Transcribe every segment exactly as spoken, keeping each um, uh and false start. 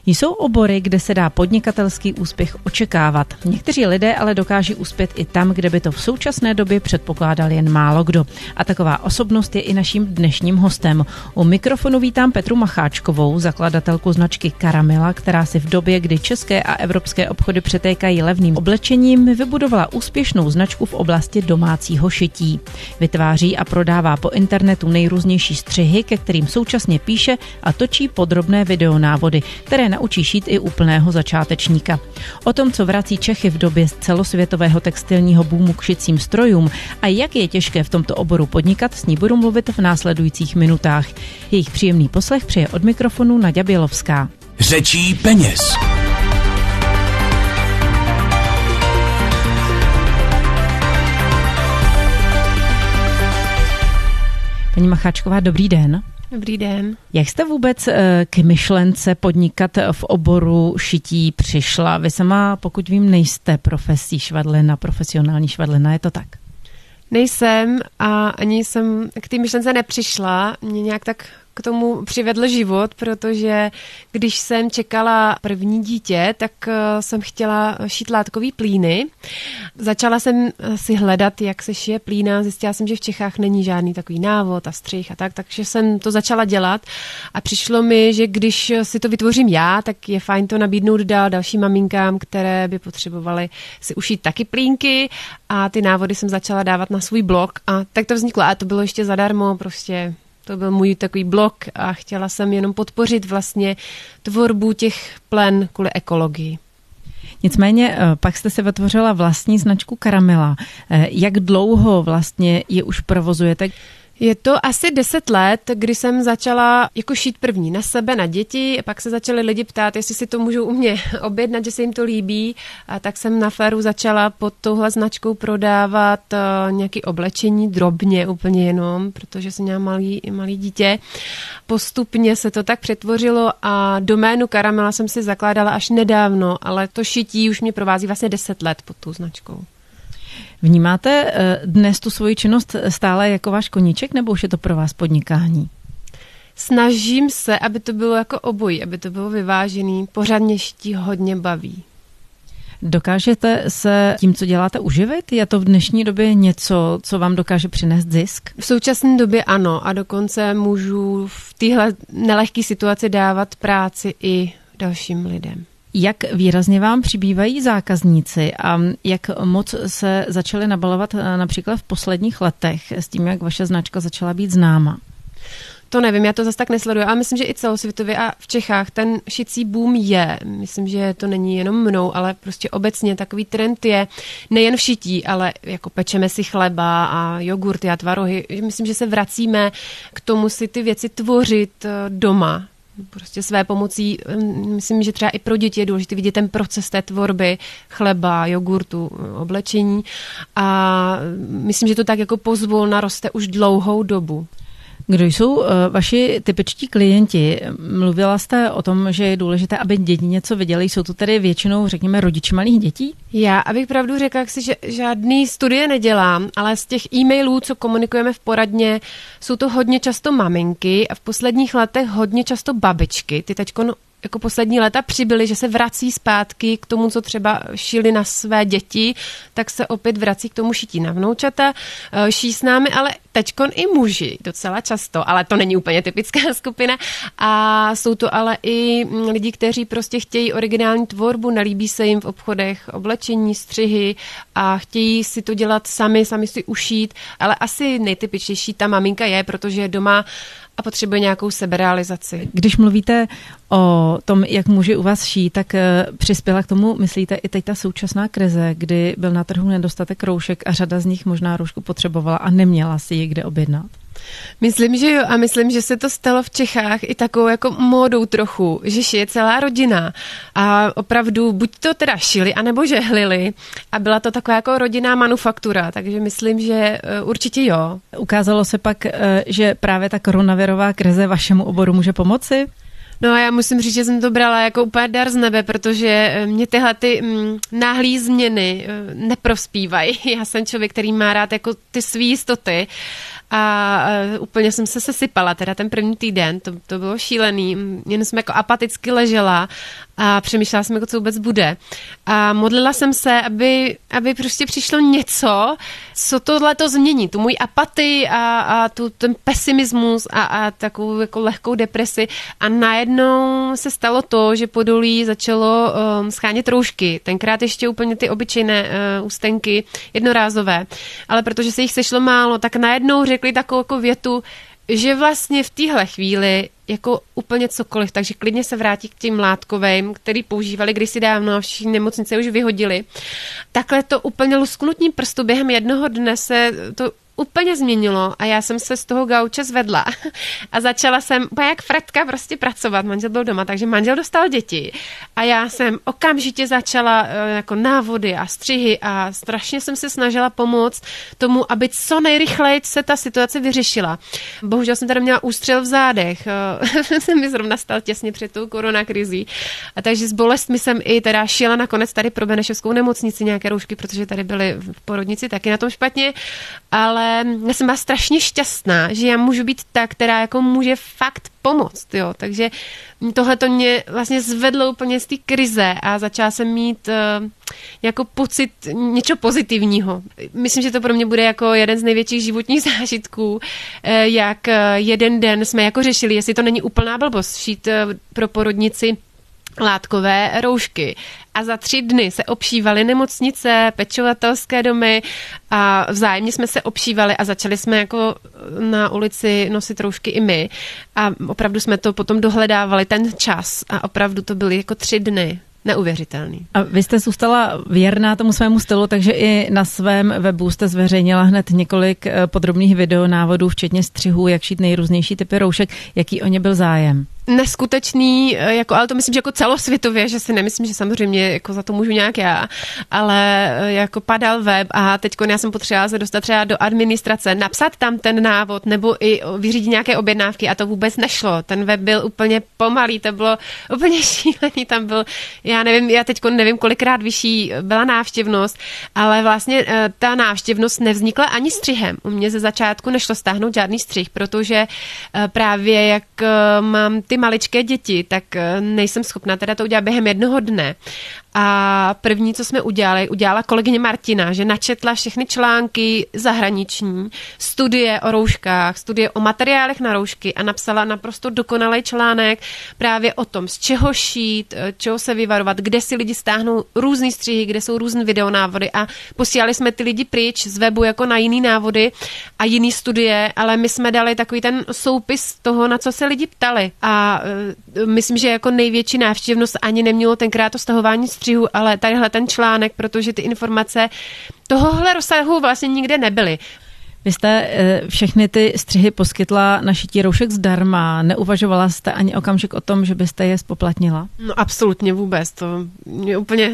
Jsou obory, kde se dá podnikatelský úspěch očekávat. Někteří lidé ale dokáží uspět i tam, kde by to v současné době předpokládal jen málo kdo. A taková osobnost je i naším dnešním hostem. U mikrofonu vítám Petru Macháčkovou, zakladatelku značky Karamela, která si v době, kdy české a evropské obchody přetékají levným oblečením, vybudovala úspěšnou značku v oblasti domácího šití. Vytváří a prodává po internetu nejrůznější střihy, ke kterým současně píše a točí podrobné videonávody, které naučí šít i úplného začátečníka. O tom, co vrací Čechy v době celosvětového textilního boomu k šicím strojům a jak je těžké v tomto oboru podnikat, s ní budu mluvit v následujících minutách. Jejich příjemný poslech přeje od mikrofonu Naďa Bělovská. Řečí peněz. Paní Macháčková, dobrý den. Dobrý den. Jak jste vůbec k myšlence podnikat v oboru šití přišla? Vy sama, pokud vím, nejste profesí švadlena, profesionální švadlena, je to tak? Nejsem a ani jsem k té myšlence nepřišla. Mě nějak tak k tomu přivedl život, protože když jsem čekala první dítě, tak jsem chtěla šít látkový plíny. Začala jsem si hledat, jak se šije plína. Zjistila jsem, že v Čechách není žádný takový návod a střih a tak, takže jsem to začala dělat a přišlo mi, že když si to vytvořím já, tak je fajn to nabídnout dál dalším maminkám, které by potřebovaly si ušít taky plínky, a ty návody jsem začala dávat na svůj blog a tak to vzniklo a to bylo ještě zadarmo, prostě to byl můj takový blog a chtěla jsem jenom podpořit vlastně tvorbu těch plen kvůli ekologii. Nicméně pak jste si vytvořila vlastní značku Karamela. Jak dlouho vlastně ji už provozujete? Je to asi deset let, kdy jsem začala jako šít první na sebe, na děti, pak se začali lidi ptát, jestli si to můžou u mě objednat, že se jim to líbí, a tak jsem na féru začala pod touhle značkou prodávat uh, nějaké oblečení drobně úplně jenom, protože jsem měla malý, malý dítě. Postupně se to tak přetvořilo a doménu Karamela jsem si zakládala až nedávno, ale to šití už mě provází vlastně deset let pod tou značkou. Vnímáte dnes tu svoji činnost stále jako váš koníček, nebo už je to pro vás podnikání? Snažím se, aby to bylo jako obojí, aby to bylo vyvážený. Pořád mě šití hodně baví. Dokážete se tím, co děláte, uživit? Je to v dnešní době něco, co vám dokáže přinést zisk? V současné době ano a dokonce můžu v téhle nelehké situaci dávat práci i dalším lidem. Jak výrazně vám přibývají zákazníci a jak moc se začaly nabalovat například v posledních letech s tím, jak vaše značka začala být známa? To nevím, já to zase tak nesleduju, ale myslím, že i celosvětově a v Čechách ten šicí boom je. Myslím, že to není jenom mnou, ale prostě obecně takový trend je nejen v šití, ale jako pečeme si chleba a jogurty a tvarohy. Myslím, že se vracíme k tomu si ty věci tvořit doma. Prostě své pomocí, myslím, že třeba i pro děti je důležité vidět ten proces té tvorby chleba, jogurtu, oblečení a myslím, že to tak jako pozvolna roste už dlouhou dobu. Kdo jsou vaši typičtí klienti? Mluvila jste o tom, že je důležité, aby děti něco viděli. Jsou to tedy většinou, řekněme, rodiči malých dětí? Já, abych pravdu řekla, si, že žádný studie nedělám, ale z těch e-mailů, co komunikujeme v poradně, jsou to hodně často maminky a v posledních letech hodně často babičky. Ty teďko jako poslední léta přibyly, že se vrací zpátky k tomu, co třeba šili na své děti, tak se opět vrací k tomu šití na vnoučata. Ší s námi, ale teďkon i muži docela často, ale to není úplně typická skupina. A jsou to ale i lidi, kteří prostě chtějí originální tvorbu, nelíbí se jim v obchodech oblečení, střihy a chtějí si to dělat sami, sami si ušít, ale asi nejtypičtější ta maminka je, protože je doma a potřebuje nějakou seberealizaci. Když mluvíte o tom, jak muži u vás šijí, tak přispěla k tomu, myslíte, i teď ta současná krize, kdy byl na trhu nedostatek roušek a řada z nich možná roušku potřebovala a neměla si ji kde objednat? Myslím, že jo a myslím, že se to stalo v Čechách i takovou jako módou trochu, že šije celá rodina a opravdu buď to teda šili, anebo žehlili a byla to taková jako rodinná manufaktura, takže myslím, že určitě jo. Ukázalo se pak, že právě ta koronavirová krize vašemu oboru může pomoci? No a já musím říct, že jsem to brala jako úplně dar z nebe, protože mě tyhle ty mm, náhlý změny neprospívají. Já jsem člověk, který má rád jako ty svý jistoty a uh, úplně jsem se sesypala, teda ten první týden, to, to bylo šílený, jen jsem jako apaticky ležela a přemýšlela jsem, jako co vůbec bude. A modlila jsem se, aby, aby prostě přišlo něco, co tohle to změní, tu můj apatii a, a tu, ten pesimismus a, a takovou jako lehkou depresi. A najednou se stalo to, že Podolí začalo um, schánět roušky, tenkrát ještě úplně ty obyčejné uh, ústenky, jednorázové, ale protože se jich sešlo málo, tak najednou řekli takovou jako větu, že vlastně v téhle chvíli jako úplně cokoliv, takže klidně se vrátí k těm látkovým, který používali kdysi dávno a všichni nemocnice už vyhodili. Takhle to úplně lusknutím prstu během jednoho dne se to úplně změnilo a já jsem se z toho gauče zvedla a začala jsem úplně jak Fredka prostě pracovat. Manžel byl doma, takže manžel dostal děti a já jsem okamžitě začala jako návody a střihy a strašně jsem se snažila pomoct tomu, aby co nejrychleji se ta situace vyřešila. Bohužel jsem tady měla ústřel v zádech. Jsem mi zrovna stal těsně před tou koronakrizí. A takže s bolestmi jsem i teda šila nakonec tady pro Benešovskou nemocnici nějaké roušky, protože tady byly v porodnici taky na tom špatně, ale já jsem byla strašně šťastná, že já můžu být ta, která jako může fakt pomoct, jo, takže tohle to mě vlastně zvedlo úplně z té krize a začala jsem mít uh, jako pocit něčeho pozitivního. Myslím, že to pro mě bude jako jeden z největších životních zážitků, uh, jak uh, jeden den jsme jako řešili, jestli to není úplná blbost šít uh, pro porodnici látkové roušky. A za tři dny se obšívaly nemocnice, pečovatelské domy a vzájemně jsme se obšívali a začali jsme jako na ulici nosit roušky i my. A opravdu jsme to potom dohledávali ten čas a opravdu to byly jako tři dny. Neuvěřitelný. A vy jste zůstala věrná tomu svému stylu, takže i na svém webu jste zveřejnila hned několik podrobných videonávodů, včetně střihů, jak šít nejrůznější typy roušek. Jaký o ně byl zájem? Neskutečný, jako, ale to myslím, že jako celosvětově, že si nemyslím, že samozřejmě jako za to můžu nějak já, ale jako padal web a teď já jsem potřebovala se dostat třeba do administrace, napsat tam ten návod nebo i vyřídit nějaké objednávky a to vůbec nešlo. Ten web byl úplně pomalý, to bylo úplně šílený, tam byl, já nevím, já teď nevím, kolikrát vyšší byla návštěvnost, ale vlastně ta návštěvnost nevznikla ani střihem. U mě ze začátku nešlo stáhnout žádný střih, protože právě jak mám ty maličké děti, tak nejsem schopná teda to udělat během jednoho dne. A první, co jsme udělali, udělala kolegyně Martina, že načetla všechny články zahraniční, studie o rouškách, studie o materiálech na roušky a napsala naprosto dokonalý článek právě o tom, z čeho šít, čeho se vyvarovat, kde si lidi stáhnou různý střihy, kde jsou různé videonávody a posílali jsme ty lidi pryč z webu jako na jiný návody a jiný studie, ale my jsme dali takový ten soupis toho, na co se lidi ptali. A uh, myslím, že jako největší návštěvnost ani nemělo tenkrát to stahování střihu, ale tadyhle ten článek, protože ty informace tohohle rozsahu vlastně nikde nebyly. Vy jste všechny ty střihy poskytla na šití roušek zdarma. Neuvažovala jste ani okamžik o tom, že byste je spoplatnila? No absolutně vůbec. To mě úplně...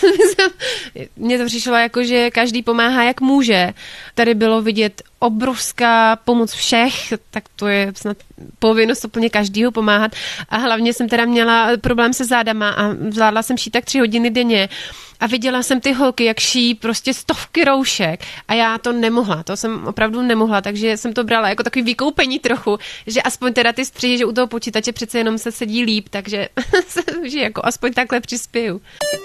Mně to přišlo jako, že každý pomáhá, jak může. Tady bylo vidět obrovská pomoc všech, tak to je snad povinnost úplně každýho pomáhat. A hlavně jsem teda měla problém se zádama a zvládla jsem šít tak tři hodiny denně. A viděla jsem ty holky, jak šijí prostě stovky roušek a já to nemohla, to jsem opravdu nemohla, takže jsem to brala jako takový vykoupení trochu, že aspoň teda ty střihy, že u toho počítače přece jenom se sedí líp, takže že jako aspoň takhle přispěju.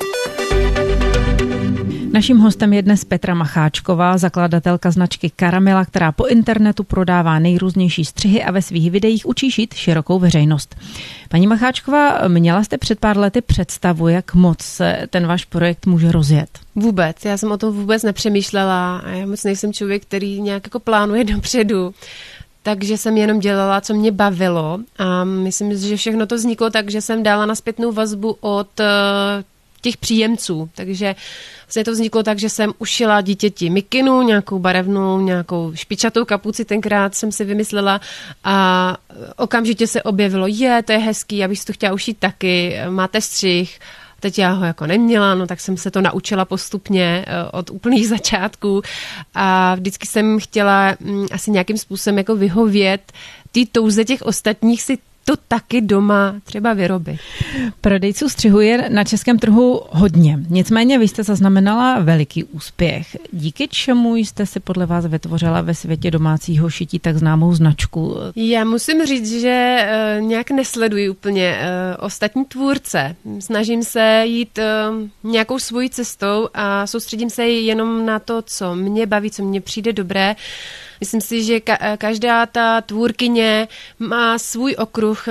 Naším hostem je dnes Petra Macháčková, zakladatelka značky Karamela, která po internetu prodává nejrůznější střihy a ve svých videích učí šít širokou veřejnost. Paní Macháčková, měla jste před pár lety představu, jak moc se ten váš projekt může rozjet? Vůbec, já jsem o tom vůbec nepřemýšlela a já moc nejsem člověk, který nějak jako plánuje dopředu. Takže jsem jenom dělala, co mě bavilo a myslím, že všechno to vzniklo tak, že jsem dala na zpětnou vazbu od těch příjemců, takže vlastně to vzniklo tak, že jsem ušila dítěti mikinu, nějakou barevnou, nějakou špičatou kapuci, tenkrát jsem si vymyslela a okamžitě se objevilo, je, to je hezký, já bych si to chtěla ušít taky, máte střih. Teď já ho jako neměla, no tak jsem se to naučila postupně od úplných začátků a vždycky jsem chtěla asi nějakým způsobem jako vyhovět té touze těch ostatních si to taky doma třeba vyrobit. Prodejců střihu je na českém trhu hodně. Nicméně vy jste zaznamenala veliký úspěch. Díky čemu jste si podle vás vytvořila ve světě domácího šití tak známou značku? Já musím říct, že uh, nějak nesleduji úplně uh, ostatní tvůrce. Snažím se jít uh, nějakou svojí cestou a soustředím se jenom na to, co mě baví, co mně přijde dobré. Myslím si, že ka- každá ta tvůrkyně má svůj okruh,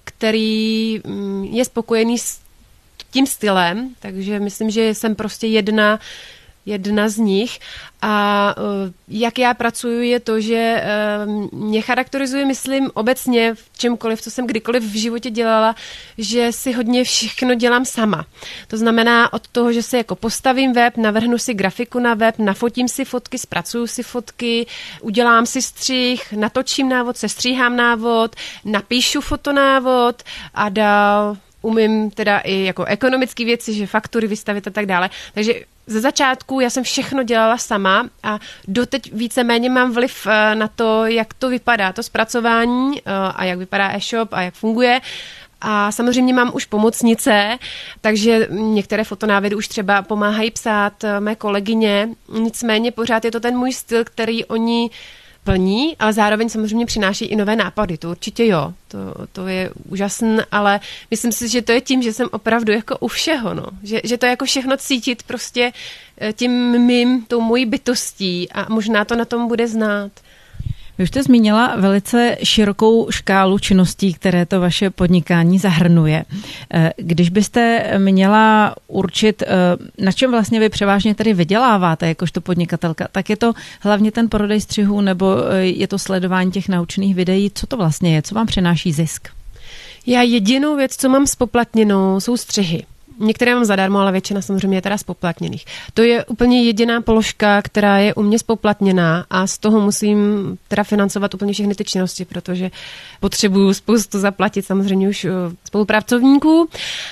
který je spokojený s tím stylem, takže myslím, že jsem prostě jedna jedna z nich. A jak já pracuji, je to, že mě charakterizuje, myslím, obecně v čemkoliv, co jsem kdykoliv v životě dělala, že si hodně všechno dělám sama. To znamená od toho, že si jako postavím web, navrhnu si grafiku na web, nafotím si fotky, zpracuju si fotky, udělám si střih, natočím návod, sestříhám návod, napíšu fotonávod a dál umím teda i jako ekonomické věci, že faktury vystavit a tak dále. Takže ze začátku já jsem všechno dělala sama a doteď víceméně mám vliv na to, jak to vypadá, to zpracování a jak vypadá e-shop a jak funguje. A samozřejmě mám už pomocnice, takže některé fotonávody už třeba pomáhají psát mé kolegyně. Nicméně pořád je to ten můj styl, který oni plní, ale zároveň samozřejmě přináší i nové nápady. To určitě jo, to, to je úžasné, ale myslím si, že to je tím, že jsem opravdu jako u všeho, no. Že, že to je jako všechno cítit prostě tím mým, tou mojí bytostí a možná to na tom bude znát. Vy už jste zmínila velice širokou škálu činností, které to vaše podnikání zahrnuje. Když byste měla určit, na čem vlastně vy převážně tady vyděláváte jakožto podnikatelka, tak je to hlavně ten prodej střihů nebo je to sledování těch naučných videí? Co to vlastně je? Co vám přináší zisk? Já jedinou věc, co mám spoplatněnou, jsou střihy. Některé mám zadarmo, ale většina samozřejmě je teda spoplatněných. To je úplně jediná položka, která je u mě spoplatněná a z toho musím teda financovat úplně všechny ty činnosti, protože potřebuju spoustu zaplatit samozřejmě už spolupracovníků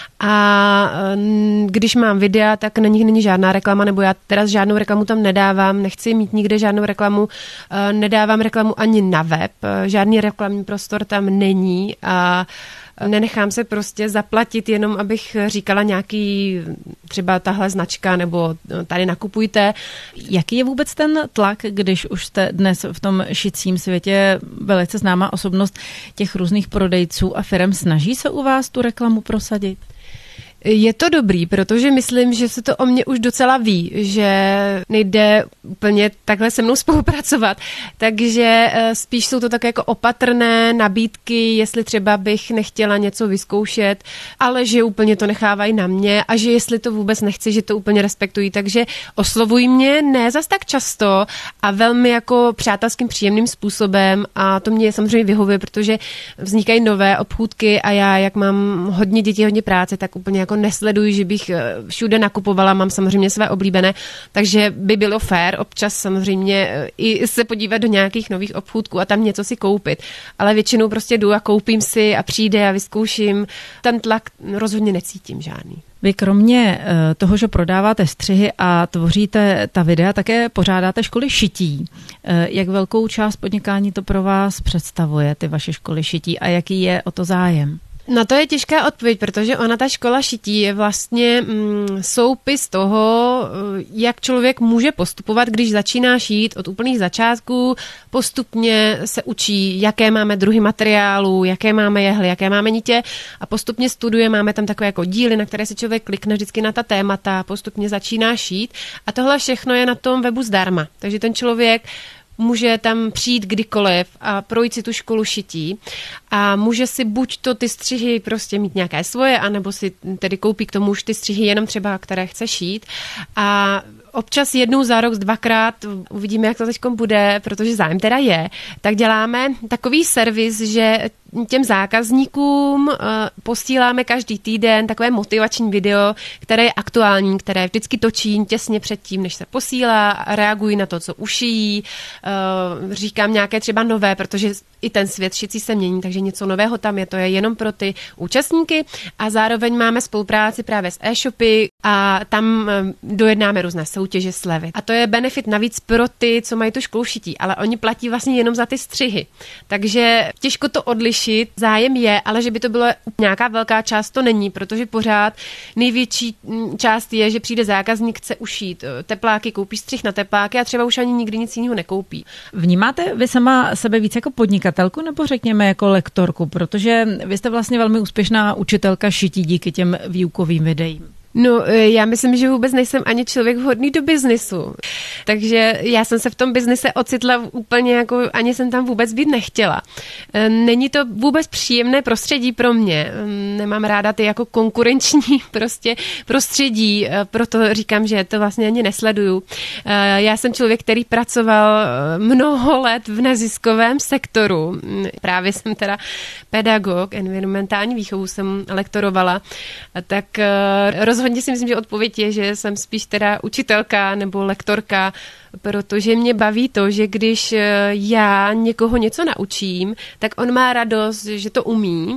a když mám videa, tak na nich není žádná reklama, nebo já teda žádnou reklamu tam nedávám, nechci mít nikde žádnou reklamu, nedávám reklamu ani na web, žádný reklamní prostor tam není a nenechám se prostě zaplatit jenom, abych říkala nějaký třeba tahle značka nebo tady nakupujte. Jaký je vůbec ten tlak, když už jste dnes v tom šicím světě velice známá osobnost těch různých prodejců a firem, snaží se u vás tu reklamu prosadit? Je to dobrý, protože myslím, že se to o mě už docela ví, že nejde úplně takhle se mnou spolupracovat, takže spíš jsou to tak jako opatrné nabídky, jestli třeba bych nechtěla něco vyzkoušet, ale že úplně to nechávají na mě a že jestli to vůbec nechci, že to úplně respektují, takže oslovují mě ne zas tak často a velmi jako přátelským příjemným způsobem a to mě samozřejmě vyhovuje, protože vznikají nové obchůdky a já, jak mám hodně dětí, hodně práce, tak úplně jako nesleduji, že bych všude nakupovala, mám samozřejmě své oblíbené, takže by bylo fér občas samozřejmě i se podívat do nějakých nových obchůdků a tam něco si koupit. Ale většinou prostě jdu a koupím si a přijde a vyzkouším. Ten tlak rozhodně necítím žádný. Vy kromě toho, že prodáváte střihy a tvoříte ta videa, také pořádáte školy šití. Jak velkou část podnikání to pro vás představuje, ty vaše školy šití a jaký je o to zájem? Na to je těžká odpověď, protože ona, ta škola šití, je vlastně mm, soupis toho, jak člověk může postupovat, když začíná šít od úplných začátků, postupně se učí, jaké máme druhy materiálů, jaké máme jehly, jaké máme nitě a postupně studuje, máme tam takové jako díly, na které se člověk klikne vždycky na ta témata, postupně začíná šít a tohle všechno je na tom webu zdarma, takže ten člověk může tam přijít kdykoliv a projít si tu školu šití a může si buď to ty střihy prostě mít nějaké svoje, anebo si tedy koupí k tomu už ty střihy jenom třeba, které chce šít a občas jednou za rok, dvakrát, uvidíme, jak to teď bude, protože zájem teda je, tak děláme takový servis, že těm zákazníkům uh, posíláme každý týden takové motivační video, které je aktuální, které vždycky točí těsně předtím, než se posílá, reagují na to, co ušijí, uh, říkám nějaké třeba nové, protože i ten svět šicí se mění, takže něco nového tam je, to je jenom pro ty účastníky a zároveň máme spolupráci právě s e-shopy, a tam dojednáme různé soutěže, slevy. A to je benefit navíc pro ty, co mají tu školu šití, ale oni platí vlastně jenom za ty střihy. Takže těžko to odlišit, zájem je, ale že by to bylo nějaká velká část, to není, protože pořád největší část je, že přijde zákazník, chce ušít tepláky, koupí střih na tepláky a třeba už ani nikdy nic jiného nekoupí. Vnímáte vy sama sebe víc jako podnikatelku nebo řekněme jako lektorku, protože vy jste vlastně velmi úspěšná učitelka šití díky těm výukovým videím? No, já myslím, že vůbec nejsem ani člověk vhodný do biznisu. Takže já jsem se v tom biznise ocitla úplně jako, ani jsem tam vůbec být nechtěla. Není to vůbec příjemné prostředí pro mě. Nemám ráda ty jako konkurenční prostě prostředí, proto říkám, že to vlastně ani nesleduju. Já jsem člověk, který pracoval mnoho let v neziskovém sektoru. Právě jsem teda pedagog, environmentální výchovu jsem lektorovala, tak rozhodně Hodně si myslím, že odpověď je, že jsem spíš teda učitelka nebo lektorka, protože mě baví to, že když já někoho něco naučím, tak on má radost, že to umí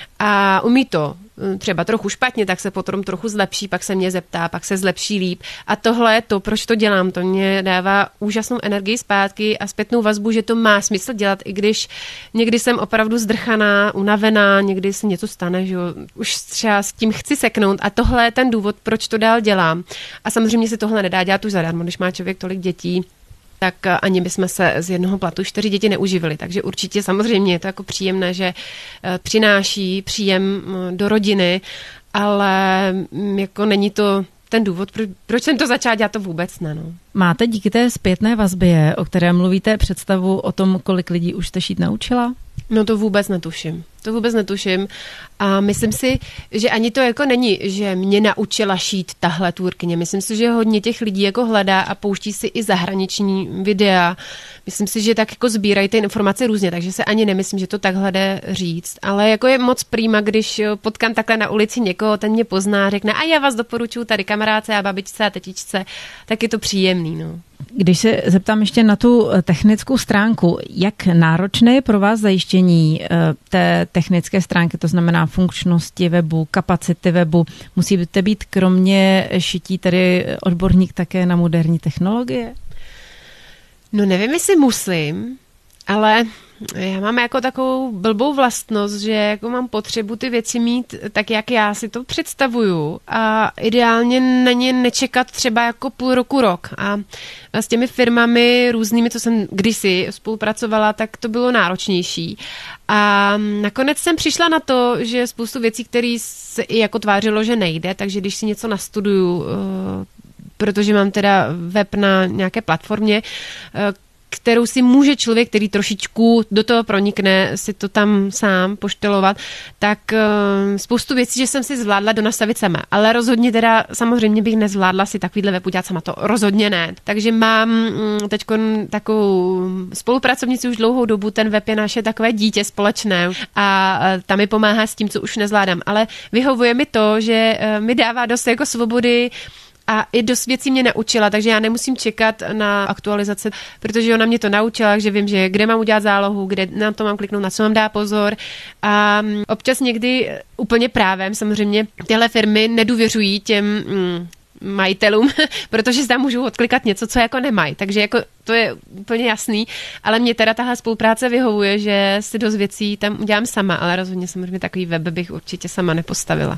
a umí to třeba trochu špatně, tak se potom trochu zlepší, pak se mě zeptá, pak se zlepší líp. A tohle je to, proč to dělám. To mě dává úžasnou energii zpátky a zpětnou vazbu, že to má smysl dělat, i když někdy jsem opravdu zdrchaná, unavená, někdy se něco stane, že už třeba s tím chci seknout a tohle je ten důvod, proč to dál dělám. A samozřejmě se tohle nedá dělat už zadarmo, když má člověk tolik dětí, tak ani bychom se z jednoho platu čtyři děti neuživili. Takže určitě samozřejmě je to jako příjemné, že přináší příjem do rodiny, ale jako není to ten důvod, proč jsem to začala dělat, to vůbec ne. No. Máte díky té zpětné vazbě, o které mluvíte, představu o tom, kolik lidí už jste šít naučila? No to vůbec netuším. To vůbec netuším. A myslím si, že ani to jako není, že mě naučila šít tahle tvůrkyně. Myslím si, že hodně těch lidí jako hledá a pouští si i zahraniční videa. Myslím si, že tak jako sbírají ty informace různě, takže se ani nemyslím, že to takhle jde říct. Ale jako je moc prýma, když potkám takhle na ulici někoho, ten mě pozná, řekne a já vás doporučuji tady kamarádce a babičce a tetičce, tak je to příjemný, no. Když se zeptám ještě na tu technickou stránku, jak náročné je pro vás zajištění té technické stránky, to znamená funkčnosti webu, kapacity webu? Musíte být kromě šití tedy odborník také na moderní technologie? No nevím, jestli musím, ale já mám jako takovou blbou vlastnost, že jako mám potřebu ty věci mít tak, jak já si to představuju a ideálně na ně nečekat třeba jako půl roku, rok. A s těmi firmami různými, co jsem kdysi spolupracovala, tak to bylo náročnější. A nakonec jsem přišla na to, že spoustu věcí, které se i jako tvářilo, že nejde, takže když si něco nastuduju, protože mám teda web na nějaké platformě, kterou si může člověk, který trošičku do toho pronikne, si to tam sám poštelovat, tak uh, spoustu věcí, že jsem si zvládla donastavit sama. Ale rozhodně teda samozřejmě bych nezvládla si takovýhle web udělat sama, to rozhodně ne. Takže mám um, teď takovou spolupracovnici už dlouhou dobu, ten web je naše takové dítě společné a uh, ta mi pomáhá s tím, co už nezvládám. Ale vyhovuje mi to, že uh, mi dává dost jako svobody a i dost věcí mě naučila, takže já nemusím čekat na aktualizace, protože ona mě to naučila, takže vím, že kde mám udělat zálohu, kde na to mám kliknout, na co mám dát pozor. A občas někdy úplně právem samozřejmě tyhle firmy nedůvěřují těm mm, majitelům, protože tam můžou odklikat něco, co jako nemají. Takže jako to je úplně jasný, ale mě teda tahle spolupráce vyhovuje, že si dost věcí tam udělám sama, ale rozhodně samozřejmě takový web bych určitě sama nepostavila.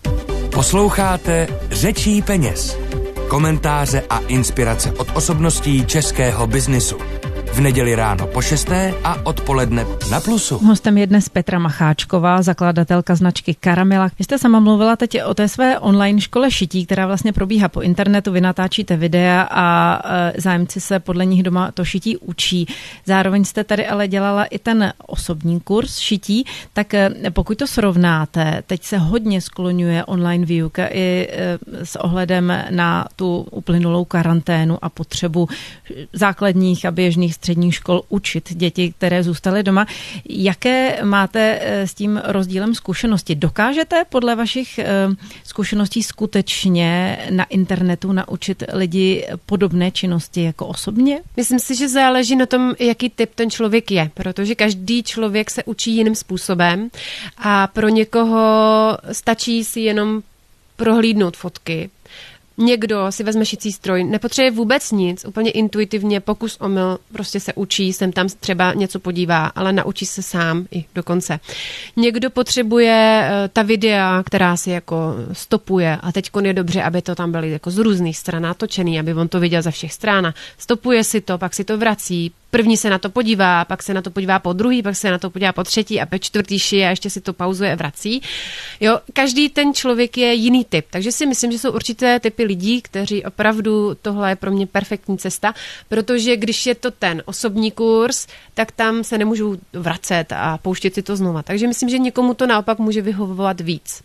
Posloucháte Řečí peněz. Komentáře a inspirace od osobností českého biznisu. V neděli ráno po šesté a odpoledne na Plusu. Hostem je dnes Petra Macháčková, zakladatelka značky Karamela. Vy jste sama mluvila teď o té své online škole šití, která vlastně probíhá po internetu. Vy natáčíte videa a zájemci se podle nich doma to šití učí. Zároveň jste tady ale dělala i ten osobní kurz šití, tak pokud to srovnáte, teď se hodně skloňuje online výuka i s ohledem na tu uplynulou karanténu a potřebu základních a běžných středních škol učit děti, které zůstaly doma. Jaké máte s tím rozdílem zkušenosti? Dokážete podle vašich zkušeností skutečně na internetu naučit lidi podobné činnosti jako osobně? Myslím si, že záleží na tom, jaký typ ten člověk je, protože každý člověk se učí jiným způsobem a pro někoho stačí si jenom prohlídnout fotky. Někdo si vezme šicí stroj, nepotřebuje vůbec nic, úplně intuitivně, pokus omyl, prostě se učí, sem tam třeba něco podívá, ale naučí se sám i dokonce. Někdo potřebuje ta videa, která si jako stopuje a teď je dobře, aby to tam byly jako z různých stran natočený, aby on to viděl ze všech stran. Stopuje si to, pak si to vrací, první se na to podívá, pak se na to podívá po druhý, pak se na to podívá po třetí a po čtvrtý šije a ještě si to pauzuje a vrací. Jo, každý ten člověk je jiný typ, takže si myslím, že jsou určité typy lidí, kteří opravdu tohle je pro mě perfektní cesta, protože když je to ten osobní kurz, tak tam se nemůžu vracet a pouštět si to znova. Takže myslím, že někomu to naopak může vyhovovat víc.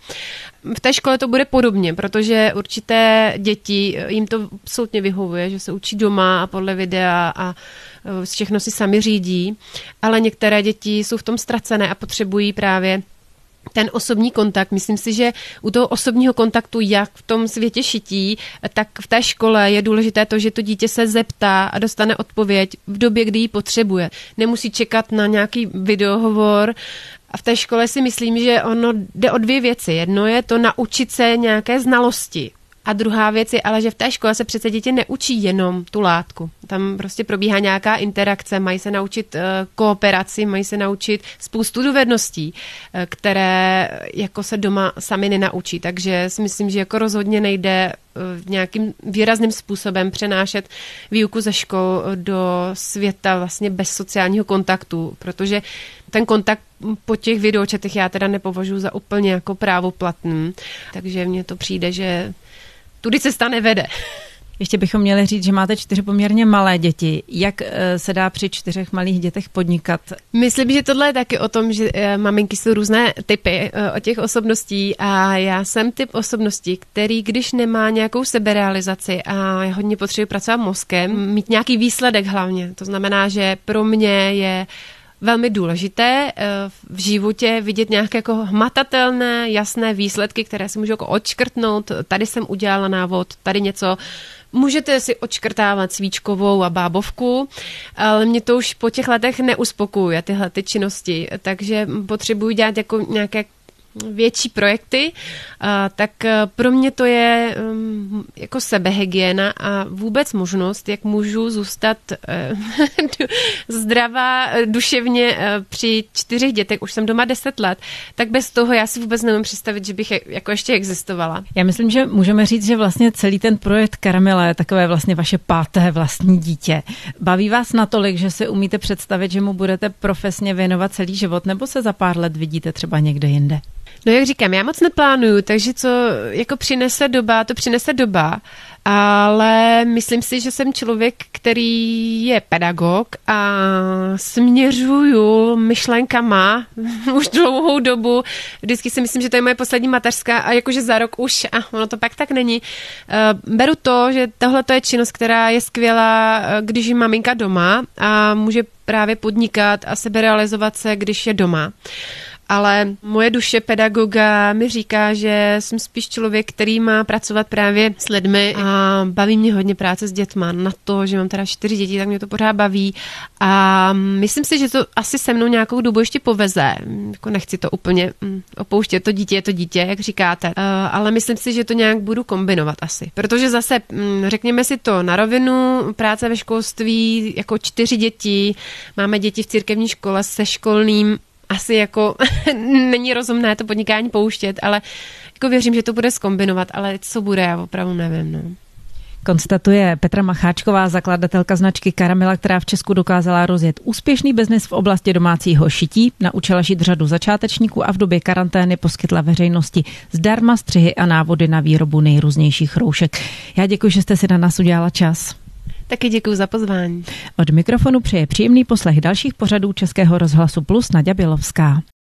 V té škole to bude podobně, protože určité děti, jim to absolutně vyhovuje, že se učí doma a podle videa a všechno si sami řídí, ale některé děti jsou v tom ztracené a potřebují právě ten osobní kontakt. Myslím si, že u toho osobního kontaktu, jak v tom světě šití, tak v té škole je důležité to, že to dítě se zeptá a dostane odpověď v době, kdy ji potřebuje. Nemusí čekat na nějaký videohovor. A v té škole si myslím, že ono jde o dvě věci. Jedno je to naučit se nějaké znalosti. A druhá věc je ale, že v té škole se přece děti neučí jenom tu látku. Tam prostě probíhá nějaká interakce, mají se naučit uh, kooperaci, mají se naučit spoustu dovedností, uh, které jako se doma sami nenaučí. Takže si myslím, že jako rozhodně nejde uh, nějakým výrazným způsobem přenášet výuku ze škol do světa vlastně bez sociálního kontaktu, protože ten kontakt po těch videočetech já teda nepovažuji za úplně jako právoplatný. Takže mně to přijde, že tudy cesta nevede. Ještě bychom měli říct, že máte čtyři poměrně malé děti. Jak se dá při čtyřech malých dětech podnikat? Myslím, že tohle je taky o tom, že maminky jsou různé typy o těch osobností a já jsem typ osobností, který když nemá nějakou seberealizaci a já hodně potřebuji pracovat mozkem, mít nějaký výsledek hlavně. To znamená, že pro mě je velmi důležité v životě vidět nějaké jako hmatatelné, jasné výsledky, které si můžu jako odškrtnout. Tady jsem udělala návod, tady něco. Můžete si odškrtávat svíčkovou a bábovku, ale mě to už po těch letech neuspokojuje, tyhle ty činnosti, takže potřebuji dělat jako nějaké větší projekty, tak pro mě to je jako sebehygiena a vůbec možnost, jak můžu zůstat zdravá duševně při čtyřech dětech. Už jsem doma deset let, tak bez toho já si vůbec nemůžu představit, že bych jako ještě existovala. Já myslím, že můžeme říct, že vlastně celý ten projekt Karamela je takové vlastně vaše páté vlastní dítě. Baví vás natolik, že si umíte představit, že mu budete profesně věnovat celý život, nebo se za pár let vidíte třeba někde jinde? No jak říkám, já moc neplánuju, takže co jako přinese doba, to přinese doba, ale myslím si, že jsem člověk, který je pedagog a směřuju myšlenkama už dlouhou dobu. Vždycky si myslím, že to je moje poslední mateřská a jakože za rok už, a ono to pak tak není. Beru to, že tohle je činnost, která je skvělá, když je maminka doma a může právě podnikat a seberealizovat se, když je doma. Ale moje duše pedagoga mi říká, že jsem spíš člověk, který má pracovat právě s lidmi a baví mě hodně práce s dětma. Na to, že mám teda čtyři děti, tak mě to pořád baví a myslím si, že to asi se mnou nějakou dobu ještě poveze. Jako nechci to úplně opouštět, to dítě je to dítě, jak říkáte, ale myslím si, že to nějak budu kombinovat asi. Protože zase, řekněme si to na rovinu, práce ve školství, jako čtyři děti, máme děti v církevní škole se školným, asi jako není rozumné to podnikání pouštět, ale jako věřím, že to bude zkombinovat, ale co bude, já opravdu nevím. No. Konstatuje Petra Macháčková, zakladatelka značky Karamela, která v Česku dokázala rozjet úspěšný biznis v oblasti domácího šití, naučila šít řadu začátečníků a v době karantény poskytla veřejnosti zdarma střihy a návody na výrobu nejrůznějších roušek. Já děkuji, že jste si na nás udělala čas. Taky děkuji za pozvání. Od mikrofonu přeje příjemný poslech dalších pořadů Českého rozhlasu Plus Naďa Bělovská.